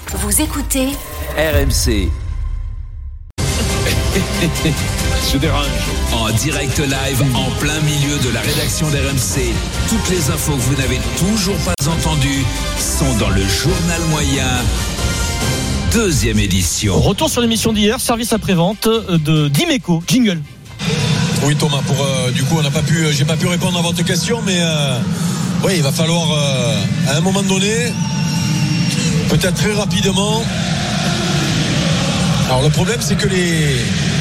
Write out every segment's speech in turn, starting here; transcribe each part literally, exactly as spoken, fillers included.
Vous écoutez R M C. Se dérange. En direct live, en plein milieu de la rédaction d'R M C. Toutes les infos que vous n'avez toujours pas entendues sont dans le journal moyen. Deuxième édition. Retour sur l'émission d'hier, service après-vente de Dimeco. Jingle. Oui Thomas, pour euh, du coup on n'a pas pu, j'ai pas pu répondre à votre question, mais euh, oui il va falloir euh, à un moment donné, peut-être très rapidement. Alors le problème c'est que les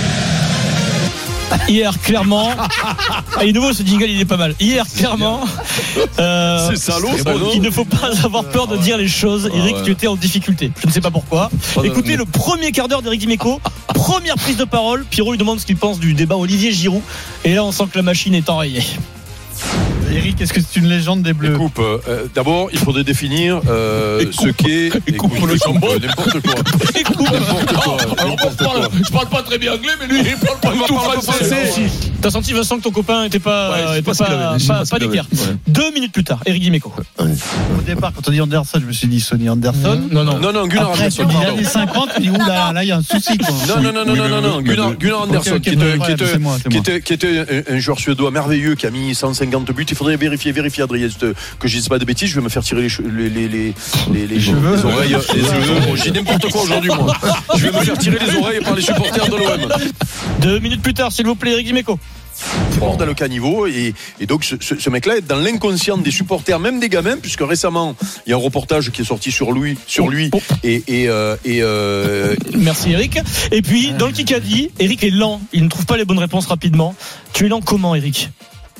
Hier, clairement, ah, il est nouveau ce jingle, il est pas mal. Hier, clairement, euh, c'est salaud, ça, non il ne faut pas avoir peur de dire les choses. Eric, ah ouais. Tu étais en difficulté. Je ne sais pas pourquoi. Oh, écoutez le premier quart d'heure d'Éric Dimeco. Première prise de parole. Pierrot lui demande ce qu'il pense du débat Olivier Giroud. Et là, on sent que la machine est enrayée. Eric, est-ce que c'est une légende des Bleus? Coupe. Euh, d'abord, il faudrait définir euh, ce qu'est. Coupe le jambon. N'importe quoi. N'importe quoi. Alors, n'importe parle, quoi. je parle pas très bien anglais, mais lui, il parle pas tout français. T'as senti, Vincent, que ton copain était pas, ouais, était pas, pas, pas, pas, pas d'équerre. Ouais. Deux minutes plus tard, Eric Dimeco. Ouais. Au départ, quand on dit Anderson, je me suis dit Sonny Anderson. Non, non, non, non, Gunnar Après, Anderson. Après, il années cinquante, il dit oula, là, il y a un souci. Quoi. Non, non, non, non, non, non, non, Gunnar, Gunnar Anderson, okay, okay, qui, était, ouais, qui, était, c'est moi, c'est qui, était, qui était un joueur suédois merveilleux qui a mis cent cinquante buts. Il faudrait vérifier, vérifier, Adrien, que je dise pas de bêtises. Je vais me faire tirer les che- les les les les, les cheveux, les oreilles, les cheveux. J'ai n'importe quoi aujourd'hui, moi. Je vais me faire tirer les oreilles par les supporters de l'O M. Deux minutes plus tard, s'il vous plaît, Eric Dimeco. C'est mort dans le caniveau et, et donc ce, ce, ce mec-là est dans l'inconscient des supporters, même des gamins, puisque récemment il y a un reportage qui est sorti sur lui, sur lui et et, euh, et euh... Merci Eric. Et puis dans le Kikadi, Eric est lent, il ne trouve pas les bonnes réponses rapidement. Tu es lent comment, Eric?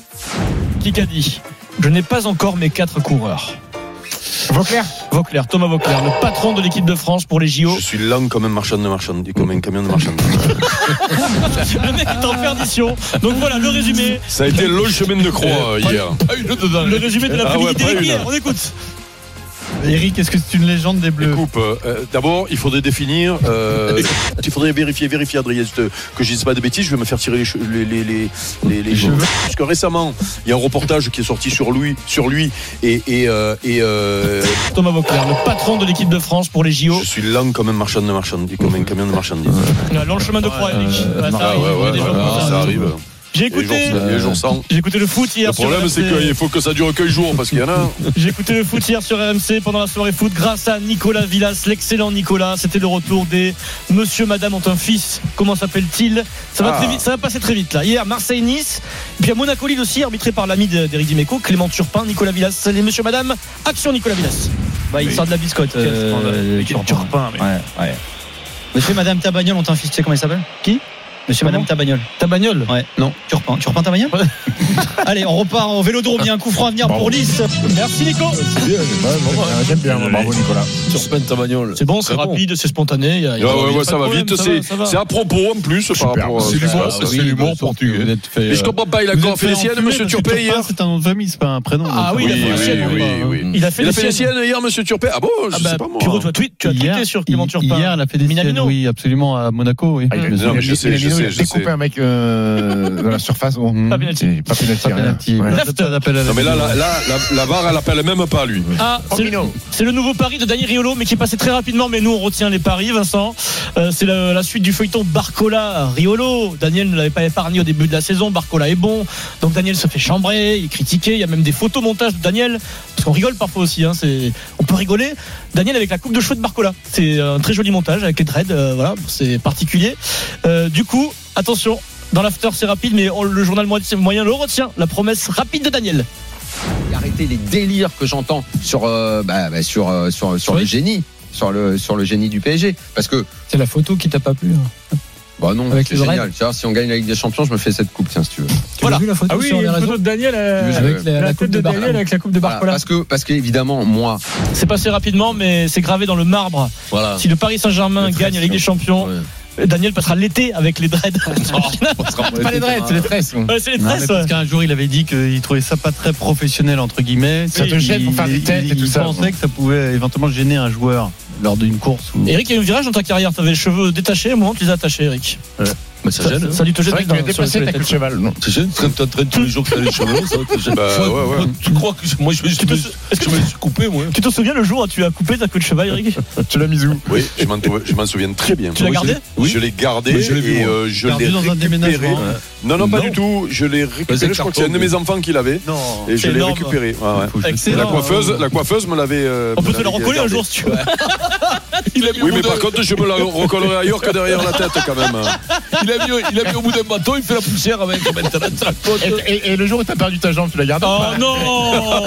Kikadi. Je n'ai pas encore mes quatre coureurs. Vauclair. Vauclair, Thomas Vauclair, le patron de l'équipe de France pour les J O. Je suis lent comme un marchand de marchandises, comme un camion de marchandises. Le mec est en perdition. Donc voilà, le résumé. Ça a été le long chemin de croix euh, hier. Le résumé de l'après-midi ah ouais, d'Eric hier, on écoute. Eric, est-ce que c'est une légende des Bleus? Coupe. Euh, d'abord, il faudrait définir. Euh, il faudrait vérifier, vérifier, Adrien, que je dise pas de bêtises. Je vais me faire tirer les che- les les les les, les cheveux. Parce que récemment, il y a un reportage qui est sorti sur lui, sur lui et et euh, et euh... Thomas Vauclair, le patron de l'équipe de France pour les J O. Je suis lent comme un marchand de marchandises, comme un camion de marchandises. Ouais. Dans le chemin de croix, Eric. Euh, ouais, ça arrive. Ouais, ouais, ouais, ouais, ça arrive. J'ai écouté, j'ai écouté le foot hier. Le problème, sur c'est qu'il faut que ça dure qu'un jour parce qu'il y en a. J'ai écouté le foot hier sur R M C pendant la soirée foot grâce à Nicolas Villas, l'excellent Nicolas. C'était le retour des Monsieur, Madame ont un fils. Comment s'appelle-t-il? Ça va ah. très vite, ça va passer très vite là. Hier, Marseille-Nice, puis à Monaco-Lille aussi, arbitré par l'ami d'Éric Dimeco, Clément Turpin, Nicolas Villas. Les Monsieur, Madame, action Nicolas Villas. Bah, il oui. sort de la biscotte. Euh, Turpin. Turpin mais... Ouais, ouais. Monsieur, Madame Tabagnol ont un fils. Tu sais comment il s'appelle? Qui? Monsieur, Madame Tabagnol. Tabagnol? Ouais. Non. Turpin. Turpin Tabagnol? Ouais. Allez, on repart au Vélodrome. Il y a un coup franc à venir bravo. Pour Nice. Merci Nico. C'est bien, j'aime bien. Bravo Nicolas. Turpin Tabagnol. C'est bon, c'est très rapide, bon. C'est spontané. Il y a, il y a, ouais, il y a ouais, ça va problème, vite. ça c'est, va, ça c'est à propos en plus. Super. Par rapport, c'est l'humour, ça, c'est, c'est l'humour portugais. Mais je comprends pas. Il a encore fait les siennes, Monsieur Turpin hier. C'est un nom de famille, c'est pas un prénom. Ah oui, il a fait les siennes. Il a fait les siennes hier, Monsieur Turpin. Ah bon, je sais pas moi. Pierrot, toi, tu as tweeté sur Clément Turpin. Hier, elle a fait des siennes. Oui, absolument à Monaco. Oui. Non, mais je sais, je sais, je sais. Un mec euh, dans la surface. Oh, pas pénalty. Pas pénalty. Ouais. Non mais là, là, là la, la V A R, elle appelle même pas lui. Ah, c'est le, c'est le nouveau pari de Daniel Riolo, mais qui est passé très rapidement. Mais nous, on retient les paris, Vincent. Euh, c'est la, la suite du feuilleton Barcola-Riolo. Daniel ne l'avait pas épargné au début de la saison. Barcola est bon, donc Daniel se fait chambrer, il est critiqué. Il y a même des photomontages de Daniel, parce qu'on rigole parfois aussi. Hein, c'est, on peut rigoler. Daniel avec la coupe de cheveux de Barcola. C'est un très joli montage avec les dreads. Euh, voilà, c'est particulier. Euh, du coup, attention. Dans l'after, c'est rapide, mais le journal moyen le retient. La promesse rapide de Daniel. Arrêtez les délires que j'entends sur, euh, bah, bah, sur, euh, sur, sur oui. le génie, sur le, sur le génie du P S G. Parce que c'est la photo qui t'a pas plu. Hein. Bah non, avec c'est génial. Tu vois, si on gagne la Ligue des Champions, je me fais cette coupe, tiens, si tu veux. Tu voilà. As vu la photo ah oui, sur les une réseaux photo de Daniel euh, avec la, la, la coupe de, de Daniel avec la coupe de Barcola. Voilà, parce que, parce qu'évidemment, moi. C'est passé rapidement, mais c'est gravé dans le marbre. Voilà. Si le Paris Saint-Germain gagne la Ligue des Champions. Ouais. Daniel passera l'été avec les dreads. Non, c'est pas les dreads, c'est les tresses. Ouais, c'est les tresses. Non, parce qu'un jour, il avait dit qu'il trouvait ça pas très professionnel, entre guillemets. Ça te gêne pour faire des têtes et tout ça. Il pensait que ça pouvait éventuellement gêner un joueur lors d'une course. Ou... Eric, il y a eu un virage dans ta carrière. Tu avais les cheveux détachés, au moment où tu les as attachés, Eric. Ouais. Mais ça Ça, gêne. ça, ça lui te C'est gêne vrai que tu dans- as sur les dépassé ta queue de têtes. cheval, non? Ça gêne quand tu entraînes tous les jours que t'as les cheveux longs, ça va te gêner. Bah, Toi, ouais, ouais. Tu crois que je- moi je me suis, te- est-ce que je me suis coupé moi? Tu te souviens le jour où tu as coupé ta queue de cheval, Eric? Tu l'as mis où? Oui, je m'en, je m'en souviens très bien. Tu l'as gardé? Oui. Je l'ai gardé Oui, je l'ai vu, et moi. euh, je Perdu l'ai dans un récupéré. déménagement. Non, non, pas Non. du tout. Je l'ai récupéré. Vas-y, Je crois que c'est un de carton, mes enfants qui l'avait. Non. Et je C'est l'ai énorme. récupéré. Ouais, ouais. Excellent. La coiffeuse, la coiffeuse me l'avait. euh, On me peut te le l'avait recoller un gardé. jour si tu veux. Il a mis Oui, au mais bout par d'un- contre, je me la recollerai ailleurs que derrière la tête quand même. il a mis, il a mis au bout d'un bâton, il fait la poussière avec maintenant. tu racontes. Et, et- et le jour où t'as perdu ta jambe, tu l'as gardé? ou Oh pas non.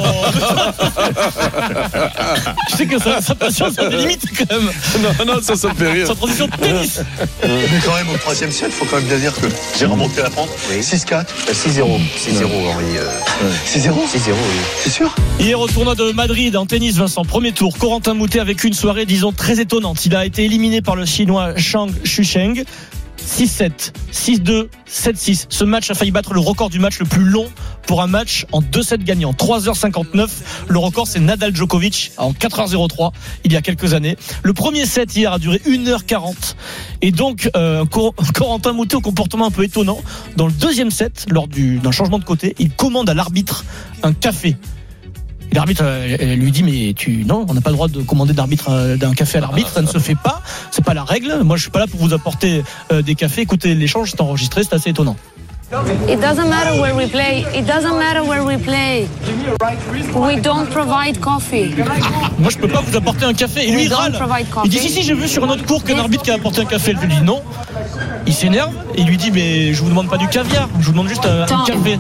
Tu sais que sa, sa patience a des limites quand même. Non, non, ça, ça me fait rire. Sa transition de tennis. Mais quand même, au troisième set, il faut quand même bien dire que j'ai remonté la pente. six quatre. six zéro. six zéro, Henri. euh, six zéro. six zéro, oui. C'est sûr? Hier au tournoi de Madrid en tennis, Vincent, premier tour, Corentin Moutet avec une soirée disons très étonnante. Il a été éliminé par le chinois Shang Xusheng. six sept, six deux, sept six. Ce match a failli battre le record du match le plus long pour un match en deux sets gagnants. trois heures cinquante-neuf. Le record, c'est Nadal Djokovic en quatre heures zéro trois il y a quelques années. Le premier set hier a duré une heure quarante. Et donc, euh, Cor- Corentin Moutet au comportement un peu étonnant. Dans le deuxième set, lors du, d'un changement de côté, il commande à l'arbitre un café. Et l'arbitre euh, elle lui dit mais tu non, on n'a pas le droit de commander d'arbitre euh, d'un café à l'arbitre, ça ne se fait pas, c'est pas la règle. Moi je suis pas là pour vous apporter euh, des cafés. Écoutez l'échange, c'est enregistré, c'est assez étonnant. It doesn't matter where we play. It doesn't matter where we play. We don't provide coffee. Moi je peux pas vous apporter un café. Et lui We il don't râle. provide Il dit coffee. si si j'ai vu sur un autre cours qu'un arbitre qui a apporté un café. Je lui dis non. Il s'énerve et il lui dit mais je vous demande pas du caviar, je vous demande juste un, un Tom. café.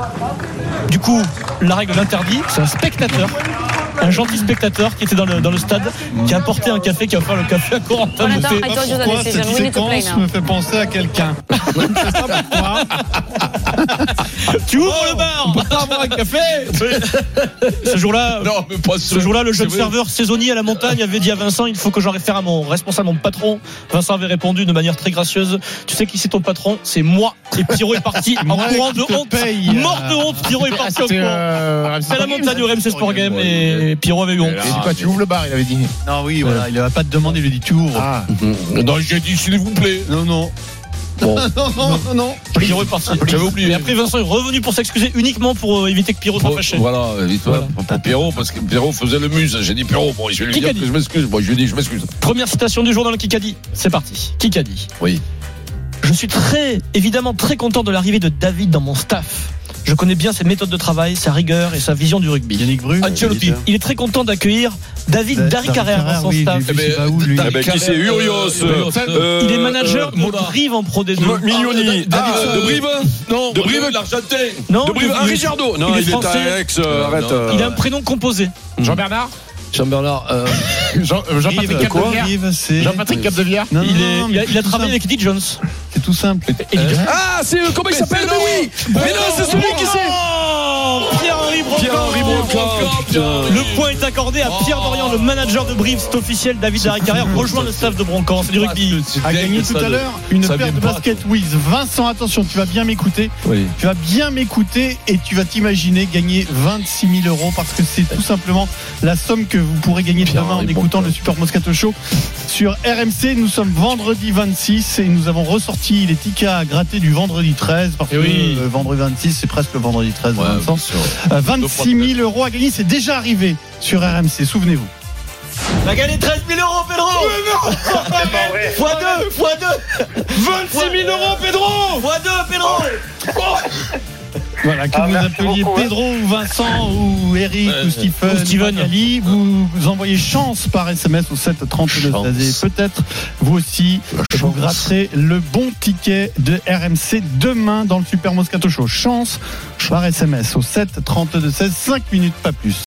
Du coup la règle l'interdit. C'est un spectateur. Un gentil spectateur qui était dans le, dans le stade, qui a apporté un café, qui a offert le café à Corentin Jonathan, Moutet. I told you the Pourquoi decision. cette We need to play séquence now. me fait penser à quelqu'un? Je ne sais pas pourquoi. Tu ouvres le bar. On peut pas avoir un café? Ce jour-là, Non, mais pas ce jour-là, le jeune c'est vrai. serveur saisonnier à la montagne avait dit à Vincent, il faut que j'en réfère à mon responsable, mon patron. Vincent avait répondu de manière très gracieuse, tu sais qui c'est ton patron? C'est moi. Et Pierrot est parti en Moi courant qui de te honte. paye. Mort de honte, Pierrot est parti en C'était, courant. euh, C'est à la montagne au R M C Sport Game et Pierrot avait eu honte. Il a dit quoi? Tu ouvres le bar, il avait dit. Non, oui, voilà, il va pas te demander, il lui dit tu ouvres. Ah. Non, j'ai dit s'il vous plaît. Non, non. Bon. non, non, non, non. Pierrot est parti. J'avais oublié. Et après Vincent est revenu pour s'excuser uniquement pour euh, éviter que Pierrot soit fâché. Voilà, vite, Voilà. pour pour Pierrot, parce que Pierrot faisait le muse. J'ai dit Pierrot, bon, je vais lui Qui dire qu'a dit que je m'excuse. Bon, je lui ai dit, je m'excuse. Première citation du jour dans le Kikadi. C'est parti. Kikadi. Oui. Je suis très, évidemment très content de l'arrivée de David dans mon staff. Je connais bien ses méthodes de travail, sa rigueur et sa vision du rugby. Yannick Bru. Ancelotti, il est très content d'accueillir David Dari Carrère dans son oui, staff. j'ai vu, je sais pas où, lui. Eh ben, qui c'est? Urios. euh, Il est manager de Mola. Brive en Pro D deux. Milioni. Ah, Ah, de Brive. Non, De Brive. l'Argentin. Non, De Brive. il- Henri Jardot. Non, il est il est français. à Aix. euh, Arrête. Non. euh, Il a un prénom composé. Jean-Bernard? Jean-Bernard. euh, Jean- euh, Jean-Patrick Brive, quoi Capdevière? Brive, c'est. Jean-Patrick Capdevière? Non, Il, non, est, non, il a, mais il a c'est tout travaillé simple. avec Eddie Jones. C'est tout simple. Eddie Jones. Ah, c'est euh, comment il s'appelle? Mais oui. Mais non, c'est celui qui c'est. Oh, Pierre-Henri Brocamp. Pierre-Henri Brocamp. Putain. Le point est accordé à Pierre Dorian, le manager de Brive. C'est officiel. David Dari Carrère rejoint le staff de Broncamp. C'est du rugby. A gagné tout à l'heure une ça paire vient de pas. basket Wiz. Vincent, attention, tu vas bien m'écouter. Oui. Tu vas bien m'écouter et tu vas t'imaginer gagner vingt-six mille euros parce que c'est tout simplement la somme que vous pourrez gagner demain en Pierre-Henri écoutant Brocamp. le Super Moscato Show sur R M C. Nous sommes vendredi vingt-six et nous avons ressorti les tickets à gratter du vendredi treize parce Et que oui. euh, vendredi vingt-six c'est presque le vendredi treize. Ouais, Vincent. bien sûr. Euh, vingt-six mille euros à gagner, c'est déjà arrivé sur R M C, souvenez-vous. On a gagné treize mille euros, Pedro. Fois deux, fois deux. vingt-six mille euros, Pedro. Fois deux, Pedro. Voilà, que Ah, vous merci appeliez beaucoup, Pedro ou Vincent ou Eric Ouais, ou Stephen ou Steven. ou Magali, vous envoyez chance par S M S au sept trente-deux seize et peut-être vous aussi vous gratterez le bon ticket de R M C demain dans le Super Moscato Show. Chance par S M S au sept trente-deux seize, cinq minutes pas plus.